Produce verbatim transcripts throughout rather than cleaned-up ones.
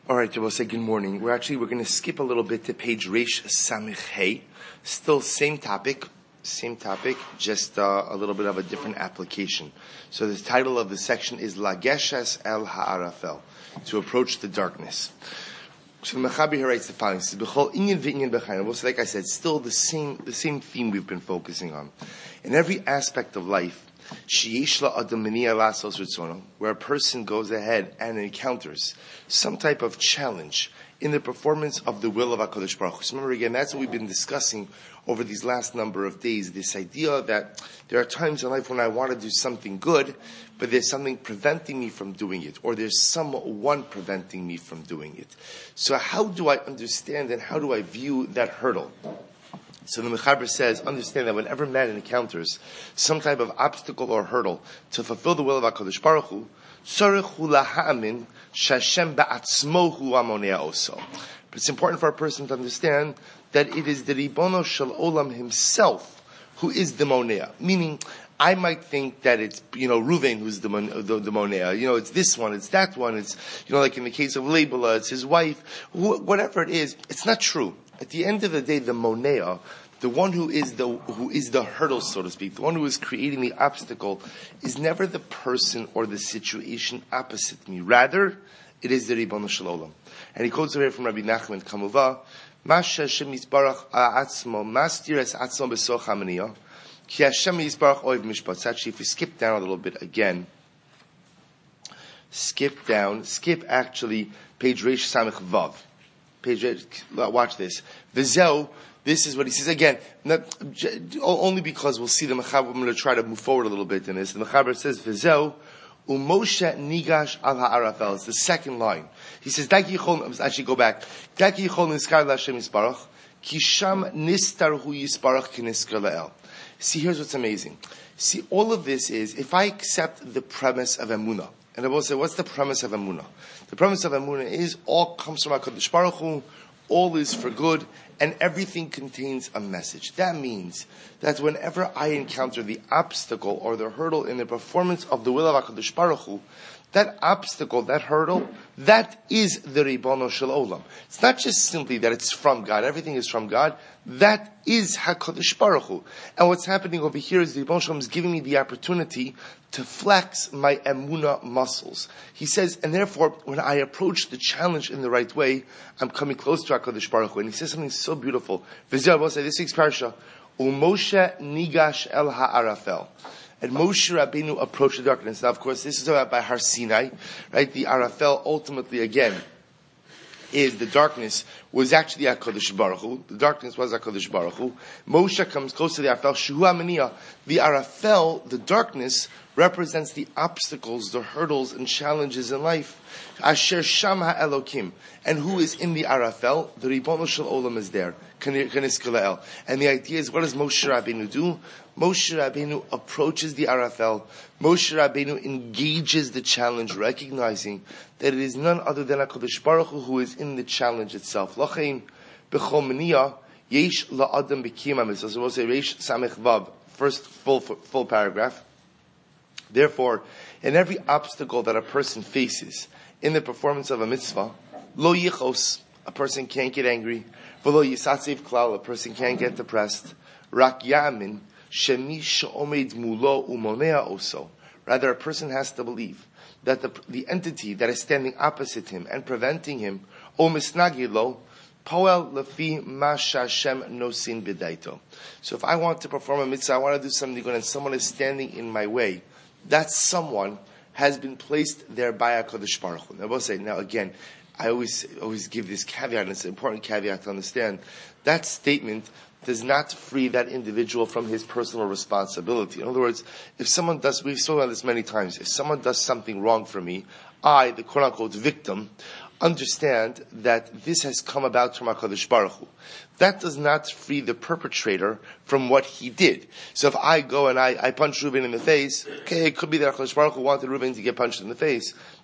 All right, we'll say good morning. We're actually, we're going to skip a little bit to page Reish Samich Hey. Still same topic, same topic, just uh, a little bit of a different application. So the title of the section is Lageshes El Ha'arafel, to approach the darkness. So the Mechaber here writes the following. He says, B'chol inyan v'inyan b'chayim. Well, so like I said, still the same, the same theme we've been focusing on. In every aspect of life, where a person goes ahead and encounters some type of challenge in the performance of the will of HaKadosh Baruch Hu. So remember again, that's what we've been discussing over these last number of days, this idea that there are times in life when I want to do something good, but there's something preventing me from doing it, or there's someone preventing me from doing it. So how do I understand and how do I view that hurdle? So the Mechaber says, understand that whenever man encounters some type of obstacle or hurdle to fulfill the will of HaKadosh Baruch Hu, tzarich hu laha'amin sh'Hashem ba'atzmo hu amonea oso. But it's important for a person to understand that it is the Ribono Shel Olam himself who is the monea. Meaning, I might think that it's, you know, Ruvain who's the, the, the monea. You know, it's this one, it's that one, it's, you know, like in the case of Leibela, it's his wife. Wh- whatever it is, it's not true. At the end of the day, the monea, the one who is the who is the hurdle, so to speak, the one who is creating the obstacle, is never the person or the situation opposite me. Rather, it is the Ribono Shel Olam. And he quotes here from Rabbi Nachman Kamuva, Masha Hashem Yisbarach Atzmo Mastir Es Atzmo Besoch HaManiya Ki Hashem Yisbarach Oiv Mishpat. Actually, if we skip down a little bit again, skip down, skip actually page Reish Samich Vav. Page, watch this. V'zeu, this is what he says again. Not, only because we'll see the Mechaber. I'm going to try to move forward a little bit in this. The Mechaber says, "V'zeu u'Moshe nigash al ha'arafel." It's the second line. He says, "Dak yichol." Let's actually go back. Dak yichol niskar l'Hashem yisbarach, ki sham nistar hu yisbarach ki niskar la'el. See, here's what's amazing. See, all of this is if I accept the premise of Emunah. And I will say, what's the premise of Emunah? The premise of Emunah is all comes from HaKadosh Baruch Hu, all is for good, and everything contains a message. That means that whenever I encounter the obstacle or the hurdle in the performance of the will of HaKadosh Baruch Hu, that obstacle, that hurdle, that is the Ribono Shel Olam. It's not just simply that it's from God. Everything is from God. That is HaKadosh Baruch Hu. And what's happening over here is the Ribono Shel Olam is giving me the opportunity to flex my emunah muscles. He says, and therefore, when I approach the challenge in the right way, I'm coming close to HaKadosh Baruch Hu. And he says something so beautiful. V'zeh, I will say, this week's parasha, U'Moshe nigash el ha'arafel. And Moshe Rabbeinu approached the darkness. Now, of course, this is about by Har Sinai, right? The Arafel ultimately, again, is the darkness was actually HaKadosh Baruch Hu. The darkness was HaKadosh Baruch Hu. Moshe comes close to the Arafel. Shuhu HaManiya. The Arafel, the darkness, represents the obstacles, the hurdles, and challenges in life. Asher Sham HaElokim. And who is in the Arafel? The Ribono Shel Olam is there. And the idea is, what does Moshe Rabbeinu do? Moshe Rabbeinu approaches the Arafel. Moshe Rabbeinu engages the challenge, recognizing that it is none other than HaKadosh Baruch Hu who is in the challenge itself. L'chein b'chol maniya yesh la'adam b'kiyam hamitzvah. So we'll say Reish Samich Vav, first full full paragraph. Therefore, in every obstacle that a person faces in the performance of a mitzvah, lo yichos, a person can't get angry. V'lo yisatziv klal, a person can't get depressed. Rak yamin shemi she'omed mulo umonea oso. Rather, a person has to believe that the, the entity that is standing opposite him and preventing him, o misnagilo, poel lefi ma shashem nosin b'daito. So if I want to perform a mitzvah, I want to do something good, and someone is standing in my way, that someone has been placed there by HaKadosh Baruch Hu. I will say, now again, I always always give this caveat, and it's an important caveat to understand. That statement does not free that individual from his personal responsibility. In other words, if someone does, we've spoken about this many times, if someone does something wrong for me, I, the quote-unquote victim, understand that this has come about from HaKadosh Baruch Hu. That does not free the perpetrator from what he did. So if I go and I, I punch Reuben in the face, okay, it could be that HaKadosh Baruch Hu wanted Reuben to get punched in the face.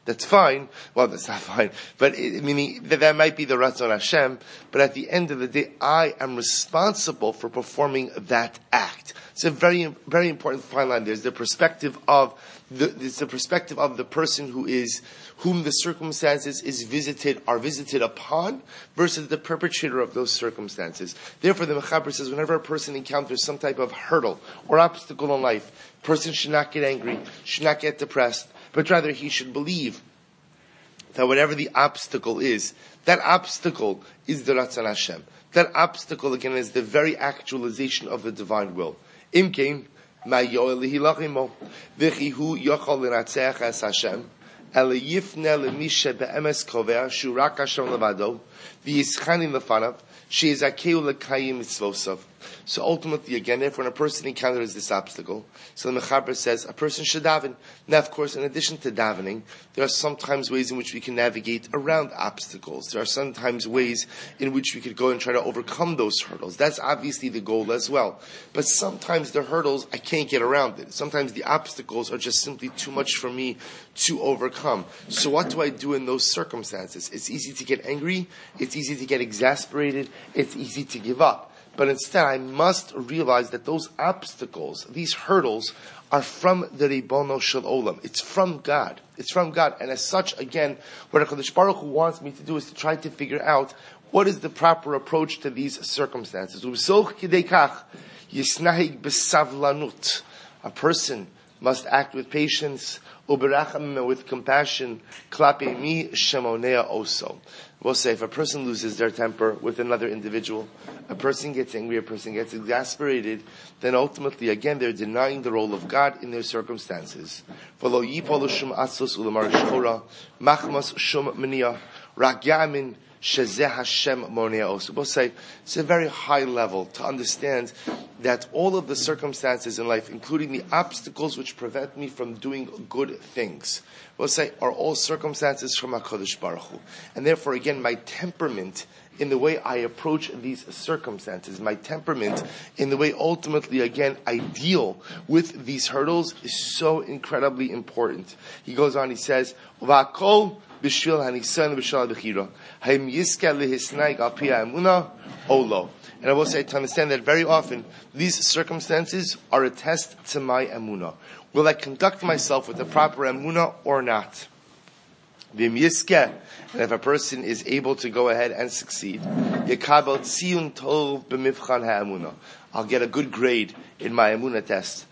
That's fine. Well, that's not fine. But it, meaning that that might be the Ratzon Hashem. But at the end of the day, I am responsible for performing that act. It's a very, very important fine line. There's the perspective of the, there's the perspective of the person who is, whom the circumstances is visited, are visited upon, versus the perpetrator of those circumstances. Therefore, the Mechaber says, whenever a person encounters some type of hurdle or obstacle in life, a person should not get angry, should not get depressed, but rather he should believe that whatever the obstacle is, that obstacle is the Ratzon Hashem. That obstacle, again, is the very actualization of the divine will. Imkein, ma yoel lehilachimo, v'chi hu yochol l'ratzeach es Hashem, ele yifne lemishe be'emes kovea, shu rak Hashem levado, v'yischanim lefanav, she'ezakeu lekayim mitzvosav. So ultimately, again, if when a person encounters this obstacle, so the Mechaber says a person should daven. Now, of course, in addition to davening, there are sometimes ways in which we can navigate around obstacles. There are sometimes ways in which we could go and try to overcome those hurdles. That's obviously the goal as well. But sometimes the hurdles, I can't get around it. Sometimes the obstacles are just simply too much for me to overcome. So what do I do in those circumstances? It's easy to get angry. It's easy to get exasperated. It's easy to give up. But instead, I must realize that those obstacles, these hurdles, are from the Ribono Shel Olam. It's from God. It's from God. And as such, again, what HaKadosh Baruch Hu wants me to do is to try to figure out what is the proper approach to these circumstances. A person must act with patience, with compassion. Klape mi shemonea oso. We'll say if a person loses their temper with another individual, a person gets angry, a person gets exasperated, then ultimately, again, they're denying the role of God in their circumstances. We'll say it's a very high level to understand that all of the circumstances in life, including the obstacles which prevent me from doing good things, we'll say are all circumstances from HaKadosh Baruch Hu. And therefore, again, my temperament in the way I approach these circumstances, my temperament in the way ultimately, again, I deal with these hurdles is so incredibly important. He goes on, he says, V'akol b'shvil hanisan b'shal b'chira, ha'im yiska lehisnaik al pi ha'emunah olo. And I will say to understand that very often these circumstances are a test to my emunah. Will I conduct myself with the proper emunah or not? And if a person is able to go ahead and succeed, I'll get a good grade in my emunah test.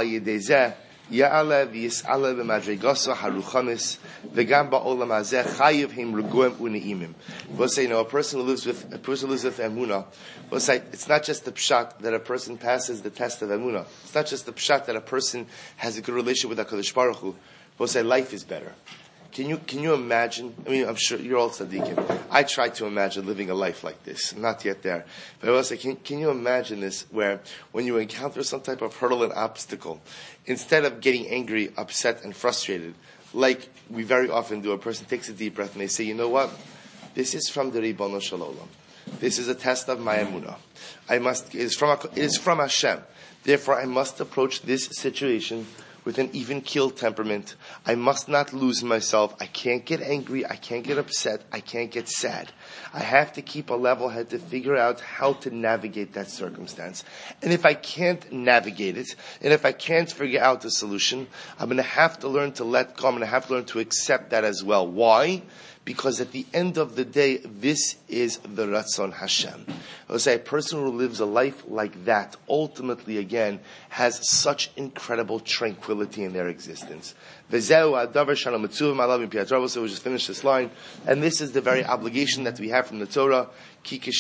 We'll say, you know, a person who lives with a person who lives with emunah, we'll say it's not just the pshat that a person passes the test of emunah. It's not just the pshat that a person has a good relationship with HaKadosh Baruch Hu. We'll say life is better. Can you can you imagine? I mean, I'm sure you're all tzaddikim. I try to imagine living a life like this. I'm not yet there. But I will say, can, can you imagine this where when you encounter some type of hurdle and obstacle, instead of getting angry, upset, and frustrated, like we very often do, a person takes a deep breath and they say, you know what? This is from the Ribono Shel Olam. This is a test of my emunah. I must, it is from, it is from Hashem. Therefore, I must approach this situation with an even-keeled temperament. I must not lose myself. I can't get angry. I can't get upset. I can't get sad. I have to keep a level head to figure out how to navigate that circumstance. And if I can't navigate it, and if I can't figure out the solution, I'm going to have to learn to let go. I'm going to have to learn to accept that as well. Why? Because at the end of the day, this is the Ratzon Hashem. I would say a person who lives a life like that, ultimately, again, has such incredible tranquility in their existence. So we just finished this line, and this is the very obligation that we have from the Torah. The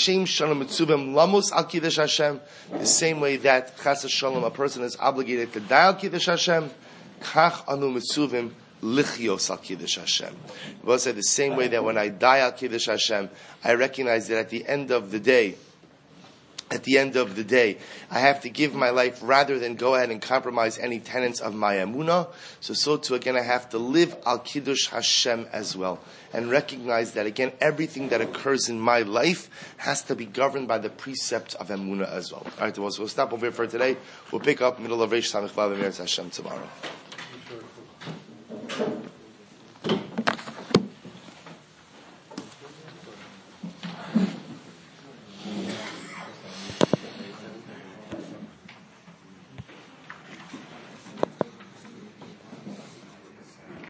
same way that Chas Shalom, a person is obligated to die al Kiddush Hashem, Kach anu mitzuvim Lichios al Kiddush Hashem. We'll say the same way that when I die al Kiddush Hashem, I recognize that at the end of the day, at the end of the day, I have to give my life rather than go ahead and compromise any tenets of my emunah. So, so too, again, I have to live al Kiddush Hashem as well. And recognize that, again, everything that occurs in my life has to be governed by the precepts of emunah as well. Alright, so we'll stop over here for today. We'll pick up middle of Reish Samech Vav Emir Hashem tomorrow.